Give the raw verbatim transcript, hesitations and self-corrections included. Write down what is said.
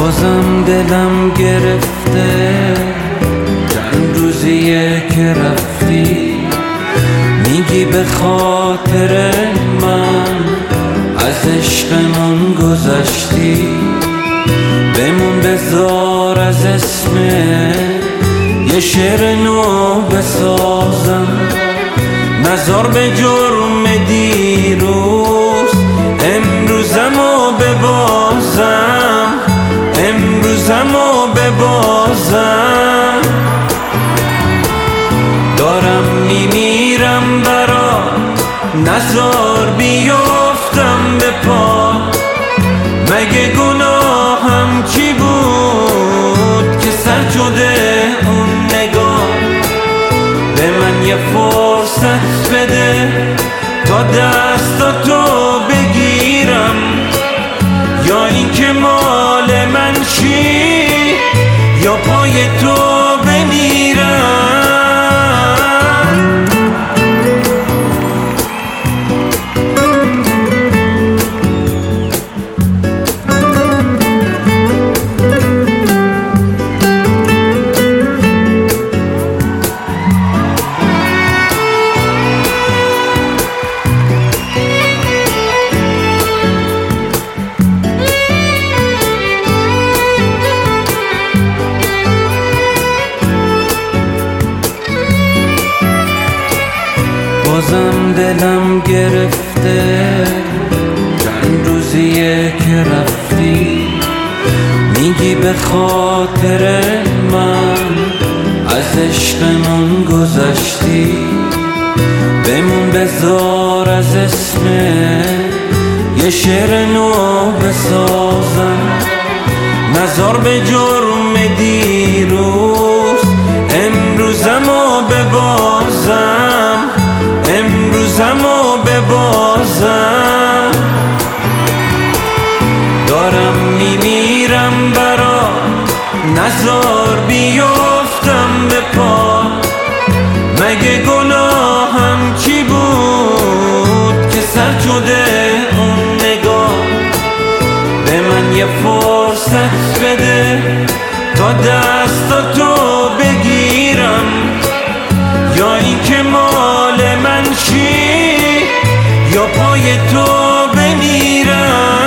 بازم دلم گرفته چند روزیه که رفتی، میگی به خاطر من از عشقمون گذشتی. بمون بذار از اسمه یه شعر نو بسازم، نظر به جرم دیروز امروزمو ببازم، امروزمو ببازم. دارم میمیرم برات، نظر بیافتم به پا. مگه گناهم چی بود که سر شده اون نگاه؟ به من یه فرصت بده تا دستاتو بگیرم، یا این که مال من چی یا پای تو بمیرم. بازم دلم گرفته چند روزیه که رفتی، میگی به خاطر من از عشقمون گذشتی. بمون بذار از اسمه یه شعر نو بسازم، نظر به جرم دیروز امروزمو ببازم، امروزمو ببازم. دارم میمیرم برات، نظر بیافتم به پا. مگه گناهم چی بود که سر شده اون نگاه؟ به من یه فرصت بده تا دستاتو بگیرم، یا این که مال من چی یا پای تو بمیرم.